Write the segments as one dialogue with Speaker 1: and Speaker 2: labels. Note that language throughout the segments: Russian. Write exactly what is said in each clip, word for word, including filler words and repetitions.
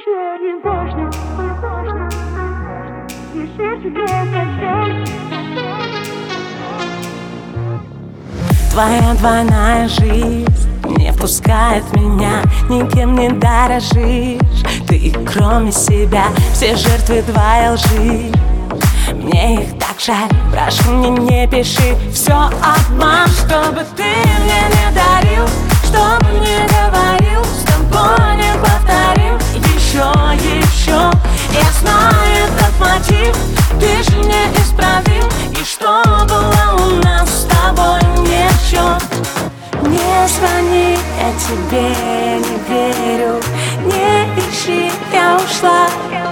Speaker 1: уже не важно, не важно, еще тебе хотел.
Speaker 2: Твоя двойная жизнь не пускает меня, никем не дорожишь. Ты кроме себя, все жертвы твоей лжи. Мне их так жаль, прошу, мне не пиши. Все обман, чтобы ты мне не дарил, чтобы не говорил, с тобой не повторил. Еще, еще, я знаю этот мотив, ты же не исправил. И что было у нас с тобой не в счет. Не звони, я тебе не верю, не ищи, я ушла.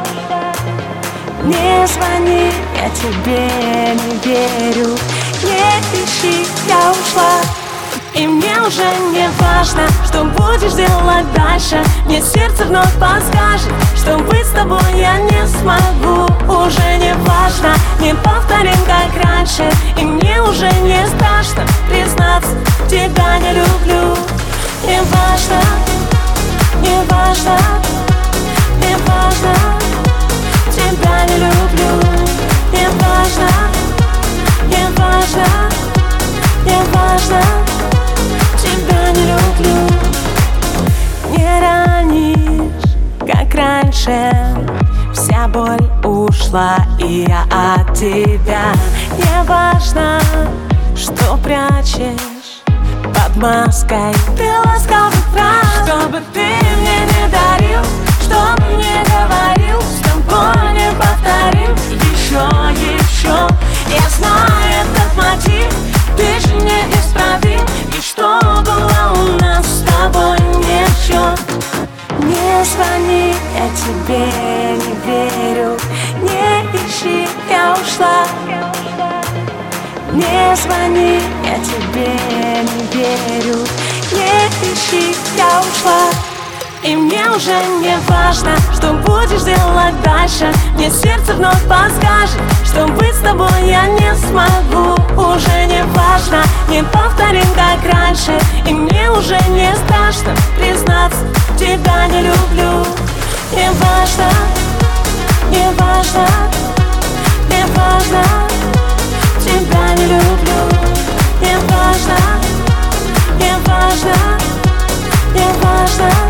Speaker 2: Не звони, я тебе не верю, не ищи, я ушла. И мне уже не важно, что будешь делать дальше. Мне сердце вновь подскажет, что быть с тобой я не смогу. Уже не важно, не повторим как раньше. И мне уже не страшно признаться, тебя не люблю. Не важно, не важно, не важно, тебя не люблю. Не важно, не важно, не важно, тебя не люблю. Не ранишь, как раньше, вся боль ушла, и я от тебя. Не важно, что прячешь под маской, ты ласковый фраз. Чтобы ты мне не дарил, чтобы не говорил, с тобой не повторил. Еще, еще, я знаю этот мотив, ты же не исправил. И что было у нас с тобой не в счет. Не звони, я тебе не верю, не ищи, я ушла. Не звони, я тебе не верю, не ищи, я ушла. И мне уже не важно, что будешь делать дальше. Мне сердце вновь подскажет, что быть с тобой я не смогу. Уже не важно, не повторим как раньше. И мне уже не страшно признаться, тебя не люблю. Не важно, не важно, не важно, тебя не люблю. Не важно, не важно, не важно.